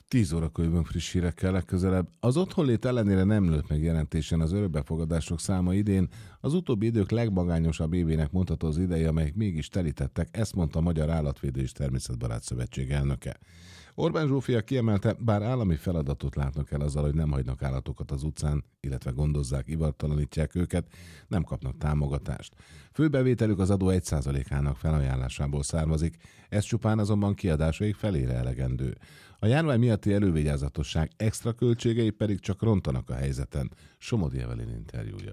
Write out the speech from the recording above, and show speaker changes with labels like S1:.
S1: 10 órakor jövünk friss hírekkel legközelebb. Az otthonlét ellenére nem nőtt meg jelentésen az örökbefogadások száma idén. Az utóbbi idők legmagányosabb évének mondható az ideje, amelyek mégis telítettek, ezt mondta a Magyar Állatvédő és Természetbarát Szövetség elnöke. Orbán Zsófia kiemelte, bár állami feladatot látnak el azzal, hogy nem hagynak állatokat az utcán, illetve gondozzák, ivartalanítják őket, nem kapnak támogatást. Főbevételük az adó 1%-ának felajánlásából származik, ez csupán azonban kiadásaik felére elegendő. A járvány miatti elővigyázatosság extra költségei pedig csak rontanak a helyzeten. Somodi Evelyn interjúja.